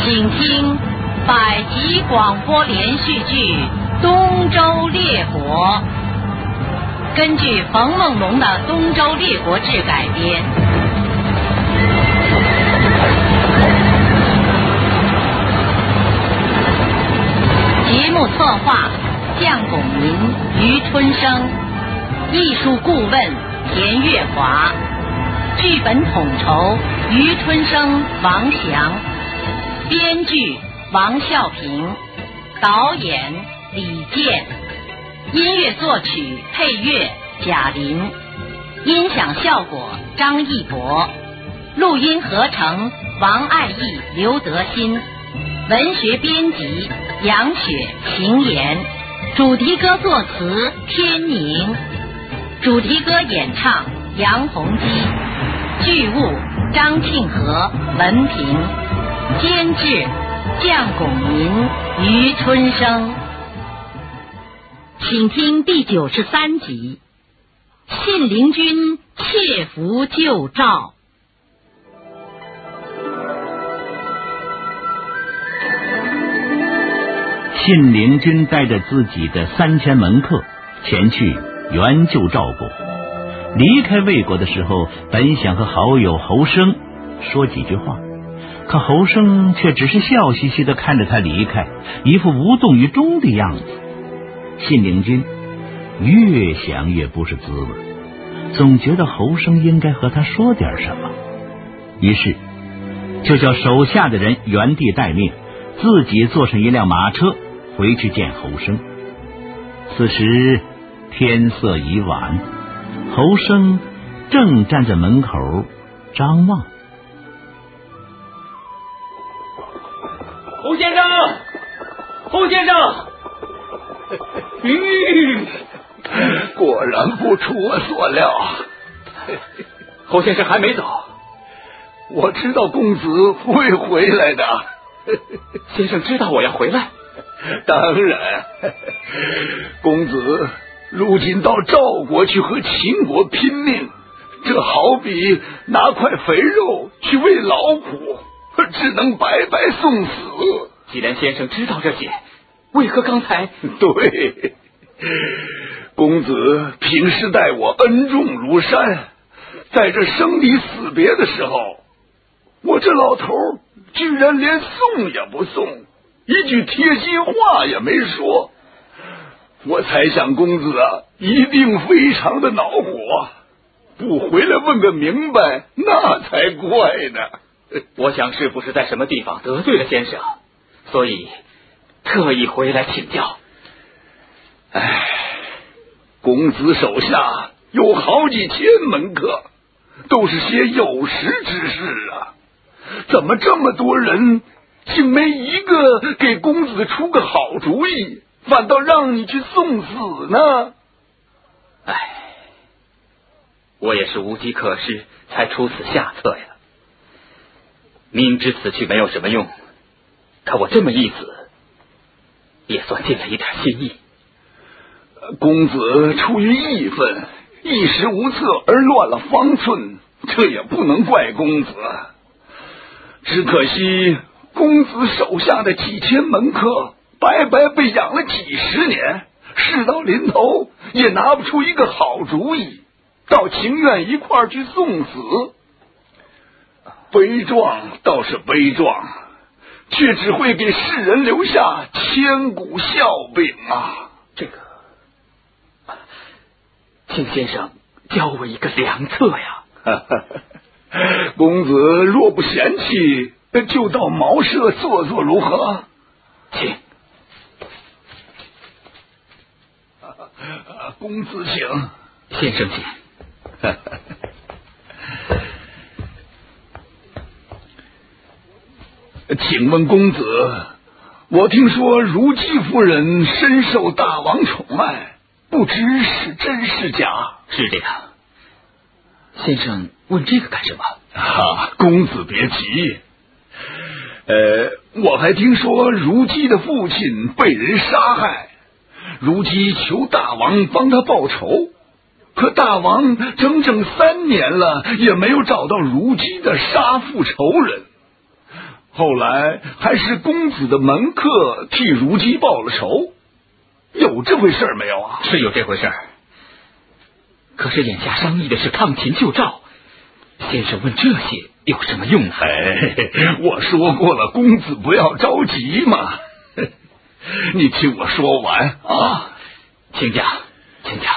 请听百集广播连续剧《东周列国》，根据冯梦龙的《东周列国志》改编。节目策划将拱民、余春生，艺术顾问田月华，剧本统筹余春生、王翔，编剧王孝平，导演李健，音乐作曲配乐贾林，音响效果张义博，录音合成王爱义、刘德新，文学编辑杨雪、邢岩，主题歌作词天宁，主题歌演唱杨洪基，剧务张庆和、文平，监制将拱民、余春生。请听第93集，信陵君窃符救赵。 信陵君带着自己的3000门客前去援救赵国。离开魏国的时候，本想和好友侯生说几句话，可侯生却只是笑嘻嘻地看着他离开，一副无动于衷的样子。信陵君越想越不是滋味，总觉得侯生应该和他说点什么，于是就叫手下的人原地待命，自己坐上一辆马车回去见侯生。此时天色已晚，侯生正站在门口张望。 侯先生，侯先生， 果然不出我所料。 侯先生还没走， 我知道公子会回来的。 先生知道我要回来？ 当然，公子如今到赵国去和秦国拼命，这好比拿块肥肉去喂老虎，只能白白送死。 既然先生知道这些，为何刚才？ 对，公子平时待我恩重如山，在这生离死别的时候，我这老头居然连送也不送，一句贴心话也没说。我猜想公子一定非常的恼火，不回来问个明白，那才怪呢。 我想是不是在什么地方得罪了先生，所以特意回来请教。 公子手下有好几千门客，都是些有识之士啊，怎么这么多人竟没一个给公子出个好主意，反倒让你去送死呢？ 我也是无计可施才出此下策呀。明知此去没有什么用，可我这么一死，也算尽了一点心意。 公子出于义愤，一时无策而乱了方寸，这也不能怪公子。只可惜公子手下的几千门客白白被养了几十年，事到临头也拿不出一个好主意，倒情愿一块儿去送死。悲壮倒是悲壮，却只会给世人留下千古笑柄啊！ 这个，请先生教我一个良策呀。 公子若不嫌弃，就到茅舍坐坐如何？ 请。 公子请。 先生请。 请问公子，我听说如姬夫人深受大王宠爱，不知是真是假？ 是这样。先生问这个干什么？ 公子别急。我还听说如姬的父亲被人杀害，如姬求大王帮他报仇，可大王整整3年了，也没有找到如姬的杀父仇人。 后来还是公子的门客替如姬报了仇，有这回事没有啊？ 是有这回事，可是眼下商议的是抗秦救赵，先生问这些有什么用呢？ 我说过了，公子不要着急嘛。你听我说完啊， 请讲，请讲。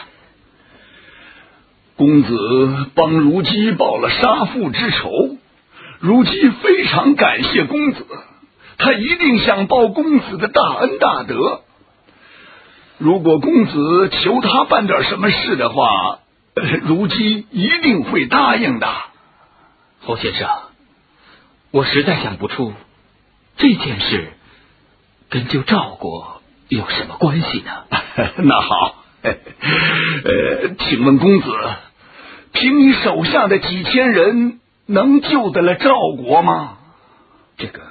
公子帮如姬报了杀父之仇，如姬非常感谢公子，他一定想报公子的大恩大德。如果公子求他办点什么事的话，如姬一定会答应的。 侯先生，我实在想不出这件事跟救赵国有什么关系呢？ 那好，请问公子，凭你手下的几千人能救得了赵国吗？ 这个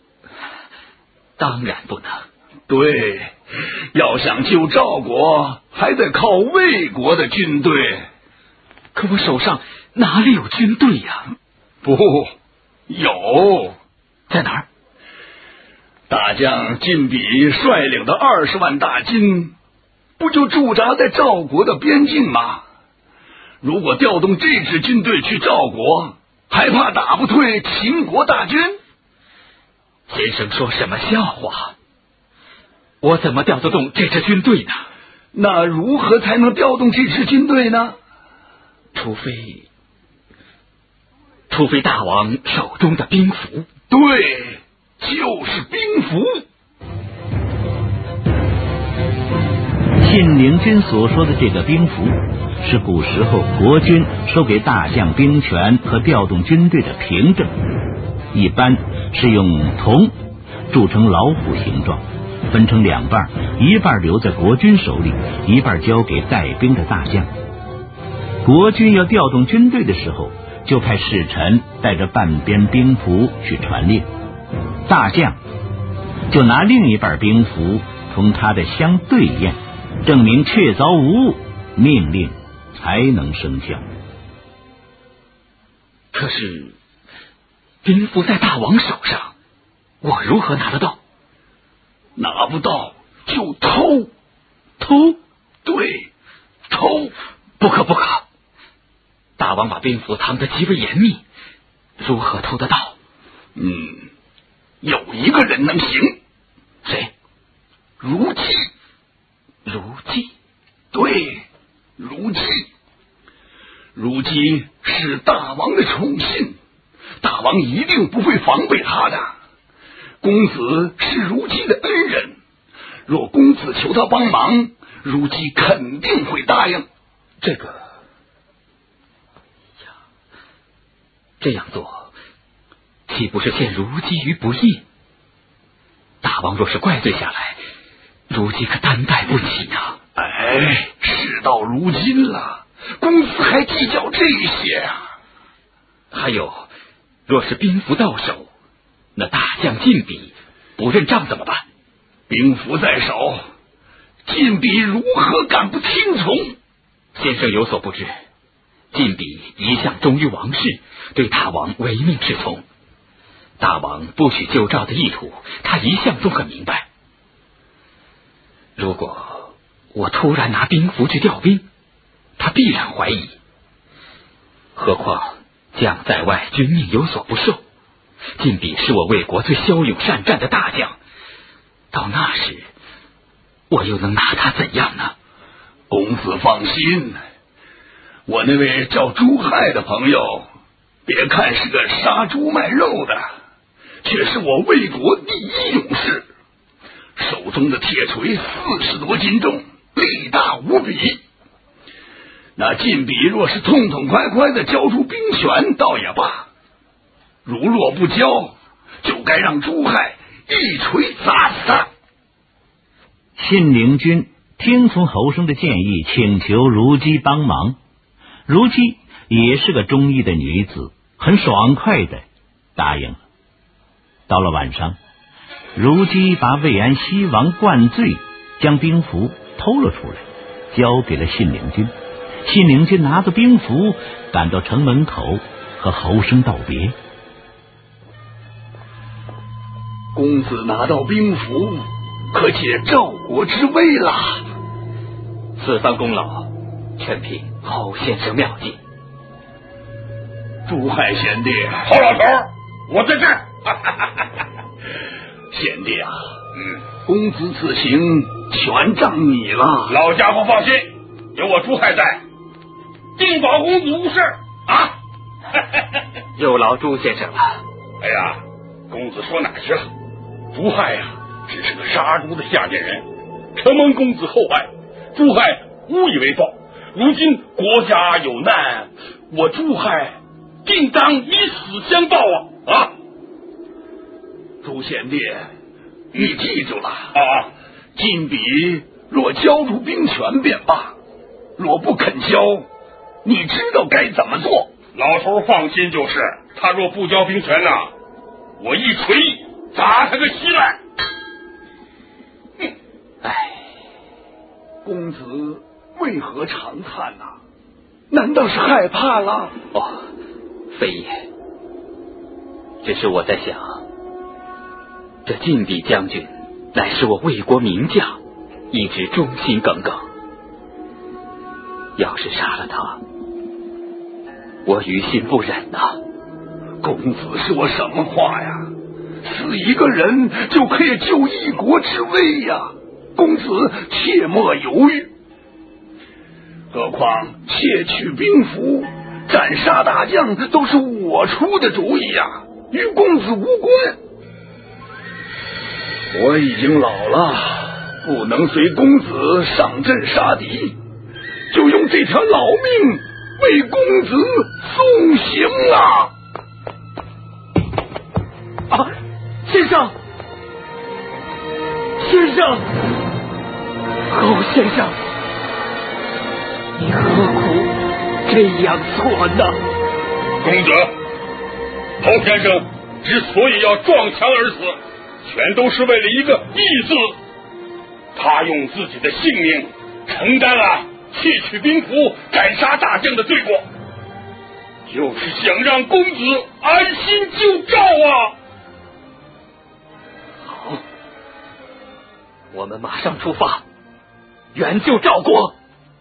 当然不能。 对，要想救赵国，还得靠魏国的军队。 可我手上哪里有军队呀？ 不，有。 在哪儿？ 大将晋鄙率领的20万大军，不就驻扎在赵国的边境吗？如果调动这支军队去赵国，还怕打不退秦国大军？ 先生说什么笑话？我怎么调得动这支军队呢？ 那如何才能调动这支军队呢？ 除非大王手中的兵符。 对，就是兵符。 信陵君所说的这个兵符，是古时候国君授给大将兵权和调动军队的凭证，一般是用铜铸成老虎形状，分成2半，一半留在国君手里，一半交给带兵的大将。国君要调动军队的时候，就派使臣带着半边兵符去传令，大将就拿另一半兵符同他的相对验，证明确凿无误，命令才能生效。 可是兵符在大王手上，我如何拿得到？ 拿不到就偷。 偷？ 对，偷。 不可不可，大王把兵符藏得极为严密，如何偷得到？ 有一个人能行。 谁？ 如姬。 如姬？ 对，如姬。如姬是大王的宠信，大王一定不会防备他的。公子是如姬的恩人，若公子求他帮忙，如姬肯定会答应。 这样做岂不是陷如姬于不义？大王若是怪罪下来，如姬可担待不起呀。 事到如今了，公子还计较这些啊？ 还有，若是兵符到手，那大将晋鄙不认账怎么办？ 兵符在手，晋鄙如何敢不听从？ 先生有所不知，晋鄙一向忠于王室，对大王唯命是从。大王不许救赵的意图，他一向都很明白。如果我突然拿兵符去调兵，他必然怀疑。何况将在外，君命有所不受。晋鄙是我魏国最骁勇善战的大将，到那时我又能拿他怎样呢？ 公子放心，我那位叫朱亥的朋友，别看是个杀猪卖肉的，却是我魏国第一勇士，手中的铁锤40多斤重，力大无比。那晋鄙若是痛痛快快的交出兵权倒也罢，如若不交，就该让朱亥一锤砸死他。 信陵君听从侯生的建议，请求如姬帮忙。如姬也是个忠义的女子，很爽快的答应了。到了晚上，如姬把魏安西王灌醉，将兵符偷了出来，交给了信陵君。信陵君拿着兵符赶到城门口，和侯生道别。 公子拿到兵符，可解赵国之危了。 此番功劳，全凭侯先生妙计。 朱亥贤弟， 侯老头，我在这儿。 贤弟啊，公子此行全仗你了。 老家伙放心，有我朱亥在，定保公子无事啊。 有劳朱先生了。 哎呀，公子说哪去了？朱亥呀，只是个杀猪的下贱人，承蒙公子厚爱，朱亥无以为报。如今国家有难，我朱亥定当以死相报啊！ 朱贤弟，你记住了啊！ 晋鄙若交出兵权便罢，若不肯交，你知道该怎么做。 老头放心就是，他若不交兵权呐，我一锤砸他个稀烂。 唉， 公子为何长叹呐？难道是害怕了？ 哦，非也，只是我在想，这晋鄙将军乃是我魏国名将，一直忠心耿耿。要是杀了他，我于心不忍呐。 公子说什么话呀？死一个人就可以救一国之危呀！公子切莫犹豫。何况窃取兵符、斩杀大将都是我出的主意呀，与公子无关。我已经老了，不能随公子上阵杀敌，就用这条老命为公子送行啊！啊，先生，先生，侯先生，你何苦这样做呢？ 公子，侯先生之所以要撞墙而死，全都是为了一个义字。他用自己的性命承担了窃取兵符、斩杀大将的罪过，就是想让公子安心救赵啊！ 好，我们马上出发，援救赵国。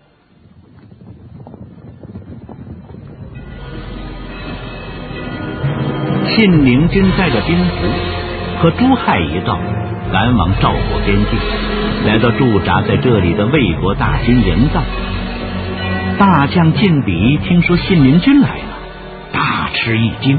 信陵君带着兵符和朱亥一道赶往赵国边境，来到驻扎在这里的魏国大军营帐。大将晋鄙听说信陵君来了，大吃一惊。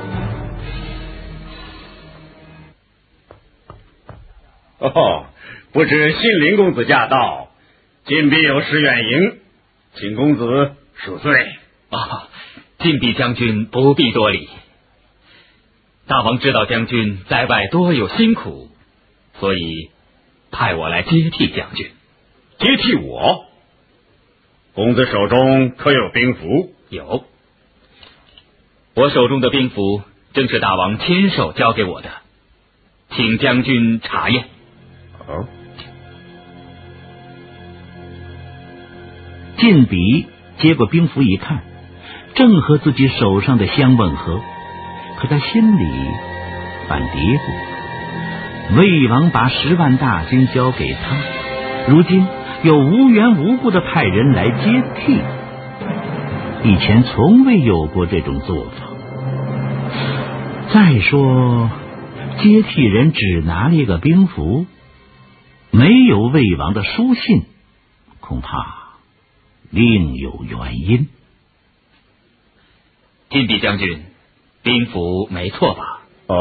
哦，不知信陵公子驾到，晋鄙有事远迎，请公子恕罪。 啊，晋鄙将军不必多礼。大王知道将军在外多有辛苦，所以派我来接替将军。 接替我？公子手中可有兵符？ 有，我手中的兵符正是大王亲手交给我的，请将军查验。 哦。 晋鄙接过兵符一看，正和自己手上的相吻合，可他心里犯嘀咕：魏王把10万大军交给他，如今又无缘无故的派人来接替，以前从未有过这种做法。再说，接替人只拿了一个兵符，没有魏王的书信，恐怕另有原因。 晋鄙将军，兵符没错吧？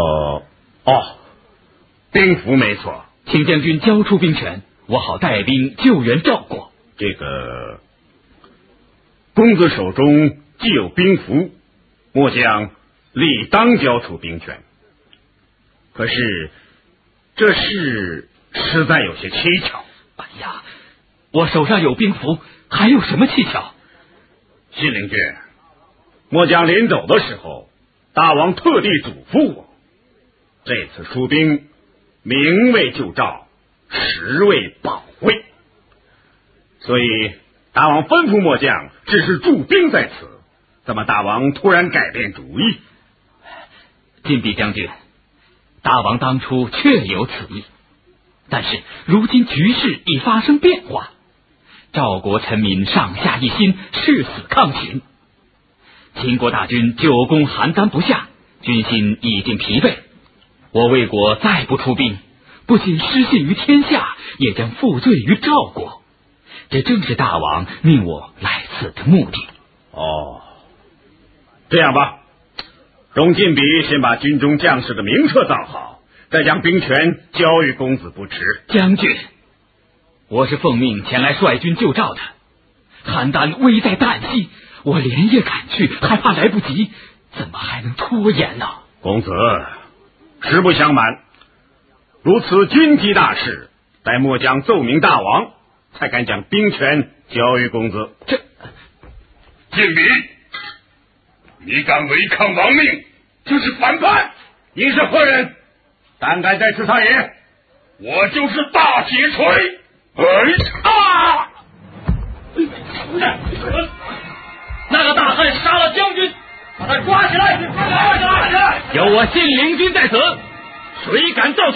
兵符没错， 请将军交出兵权，我好带兵救援赵国。 这个公子手中既有兵符，末将理当交出兵权。可是这事实在有些蹊跷。 哎呀，我手上有兵符，还有什么蹊跷？ 信陵君，末将临走的时候，大王特地嘱咐我，这次出兵名为救赵，实为保卫，所以大王吩咐末将只是驻兵在此，怎么大王突然改变主意？ 晋鄙将军， 大王当初确有此意，但是如今局势已发生变化，赵国臣民上下一心，誓死抗秦。秦国大军久攻邯郸不下，军心已经疲惫。我魏国再不出兵，不仅失信于天下，也将负罪于赵国。这正是大王命我来此的目的。 哦，这样吧，容晋比先把军中将士的名册造好，再将兵权交予公子不迟。 将军，我是奉命前来率军救赵的，邯郸危在旦夕，我连夜赶去，还怕来不及，怎么还能拖延呢？ 公子，实不相瞒，如此军机大事，待末将奏明大王，才敢将兵权交予公子。 这晋比，你敢违抗王命，就是反叛！ 你是何人？胆敢在此撒野？ 我就是大铁锤！ 那个大汉杀了将军，把他抓起来！有我信陵君在此，谁敢造次？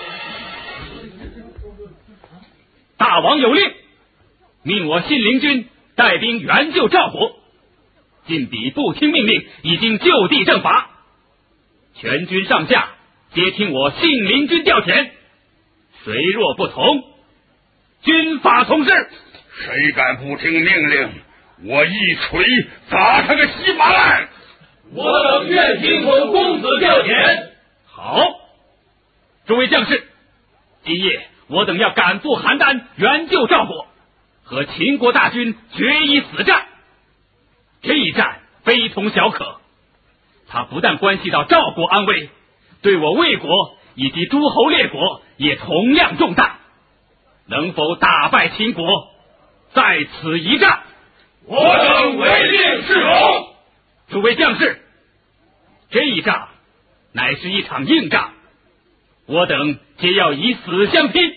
大王有令，命我信陵君带兵援救赵国。晋比不听命令，已经就地正法，全军上下皆听我信陵君调遣，谁若不从，军法从事。 谁敢不听命令，我一锤砸他个稀巴烂！ 我等愿听从公子调遣。好，诸位将士，今夜我等要赶赴邯郸，援救赵国，和秦国大军决一死战。这一战非同小可，它不但关系到赵国安危，对我魏国以及诸侯列国也同样重大。能否打败秦国，在此一战？ 我等唯令是荣。 诸位将士，这一仗乃是一场硬仗，我等皆要以死相拼。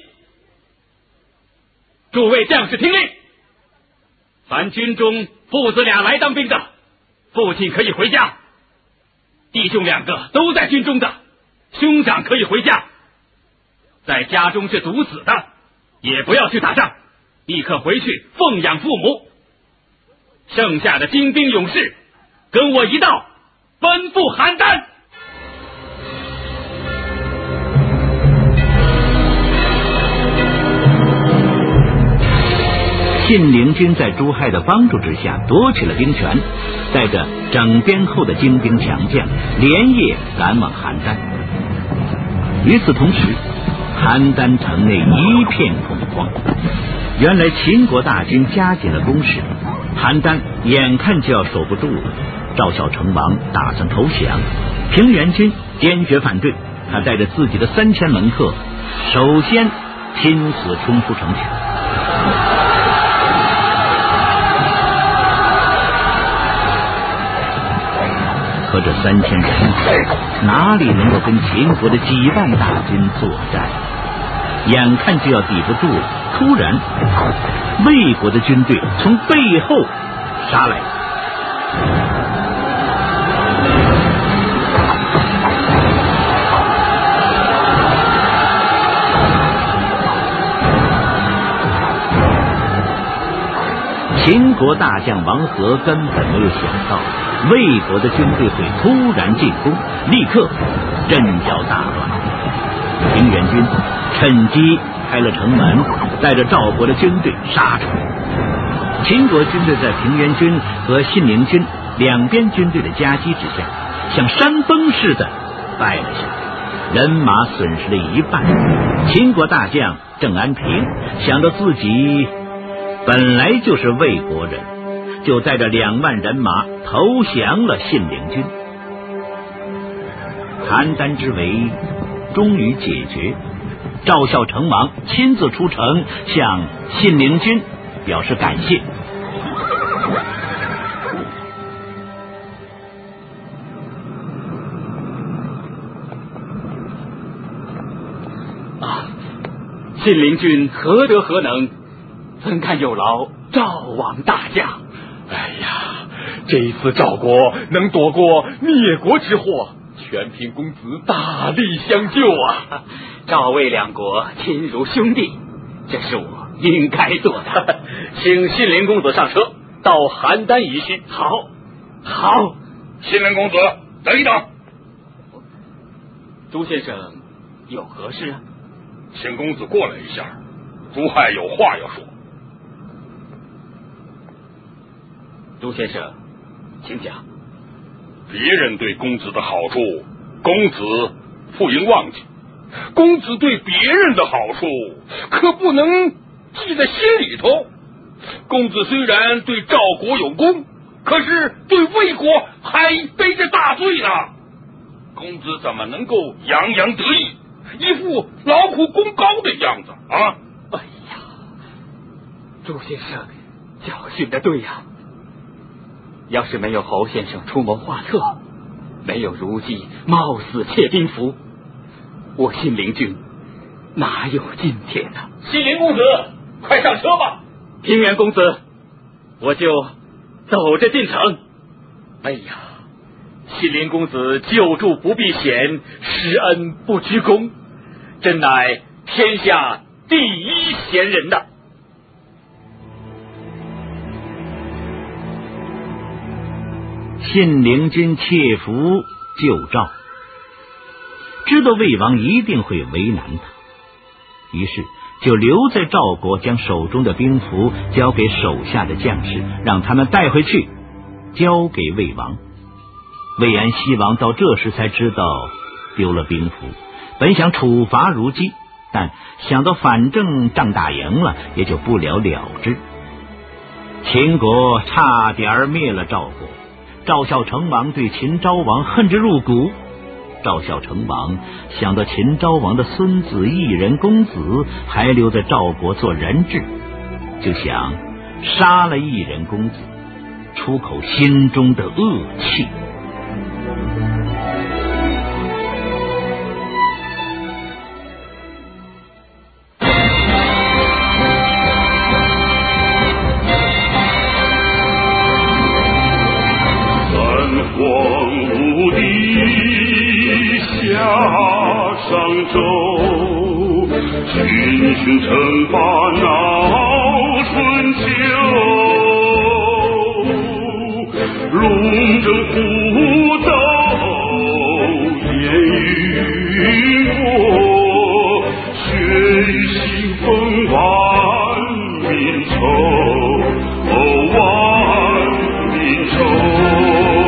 诸位将士听令，凡军中父子俩来当兵的，父亲可以回家；弟兄2个都在军中的，兄长可以回家。在家中是独子的，也不要去打仗，立刻回去奉养父母。剩下的精兵勇士，跟我一道奔赴邯郸。 信陵君在朱亥的帮助之下夺取了兵权，带着整编后的精兵强将连夜赶往邯郸。与此同时，邯郸城内一片恐慌。原来秦国大军加紧了攻势，邯郸眼看就要守不住了。赵孝成王打算投降，平原君坚决反对，他带着自己的3000门客，首先拼死冲出城去。可这3000人哪里能够跟秦国的几万大军作战？眼看就要抵不住了，突然魏国的军队从背后杀来。秦国大将王和根本没有想到魏国的军队会突然进攻，立刻阵脚大乱。平原君趁机开了城门，带着赵国的军队杀出来。秦国军队在平原君和信陵君两边军队的夹击之下，像山崩似的败了下来，人马损失了一半。秦国大将郑安平想到自己本来就是魏国人，就带着2万人马投降了信陵君。邯郸之围终于解决，赵孝成王亲自出城向信陵君表示感谢。 信陵君何德何能，怎堪有劳赵王大将？ 哎呀，这一次赵国能躲过灭国之祸， 全凭公子大力相救啊！ 赵魏两国亲如兄弟，这是我应该做的。 请信陵公子上车，到邯郸一叙。 好，好。 信陵公子，等一等。 朱先生有何事啊？ 请公子过来一下，朱亥有话要说。 朱先生，请讲。 别人对公子的好处，公子不应忘记；公子对别人的好处，可不能记在心里头。公子虽然对赵国有功，可是对魏国还背着大罪呢。公子怎么能够洋洋得意，一副劳苦功高的样子啊？ 哎呀，朱先生教训的对呀。要是没有侯先生出谋划策，没有如今冒死窃兵符，我信陵君哪有今天呢？ 信陵公子，快上车吧。 平原公子，我就走着进城。 哎呀，信陵公子救助不避险，施恩不居功，真乃天下第一贤人呐！ 信陵君窃符救赵，知道魏王一定会为难他，于是就留在赵国，将手中的兵符交给手下的将士，让他们带回去交给魏王。魏安西王到这时才知道丢了兵符，本想处罚如鸡，但想到反正仗打赢了，也就不了了之。秦国差点灭了赵国，赵孝成王对秦昭王恨之入骨。赵孝成王想到秦昭王的孙子异人公子还留在赵国做人质，就想杀了异人公子，出口心中的恶气。 上周群雄称霸闹春秋，龙争虎斗烟云过，血雨腥风万民愁，万民愁。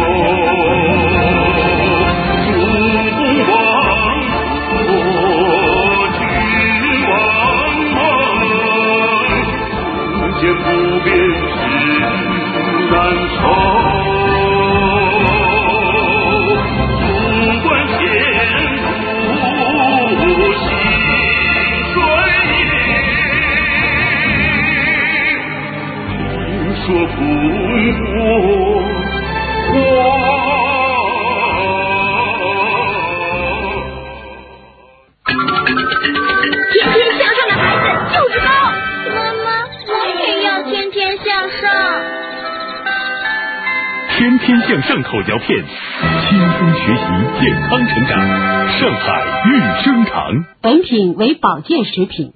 天天向上口嚼片，轻松学习，健康成长。上海育生堂， 本品为保健食品。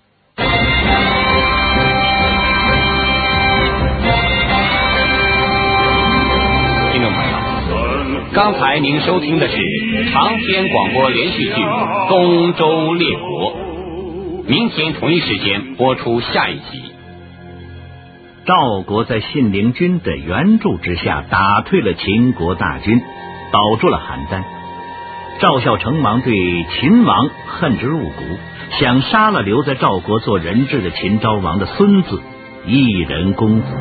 听众朋友，刚才您收听的是长篇广播连续剧《东周列国》，明天同一时间播出下一集。 赵国在信陵君的援助之下打退了秦国大军，保住了邯郸。赵孝成王对秦王恨之入骨，想杀了留在赵国做人质的秦昭王的孙子异人公子。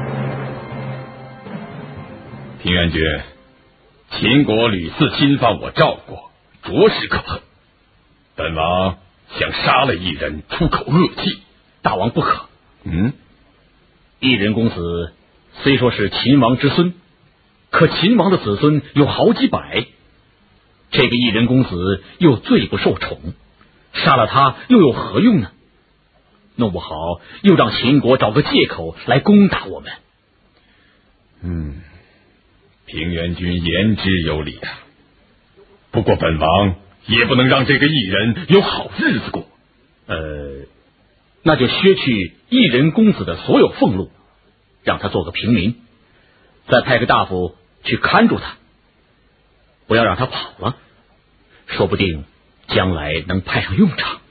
平原君，秦国屡次侵犯我赵国，着实可恨。本王想杀了异人，出口恶气， 大王不可。异人公子虽说是秦王之孙，可秦王的子孙有好几百，这个异人公子又最不受宠，杀了他又有何用呢？弄不好又让秦国找个借口来攻打我们。 平原君言之有理啊。 不过本王也不能让这个异人有好日子过。 那就削去异人公子的所有俸禄，让他做个平民，再派个大夫去看住他，不要让他跑了，说不定将来能派上用场。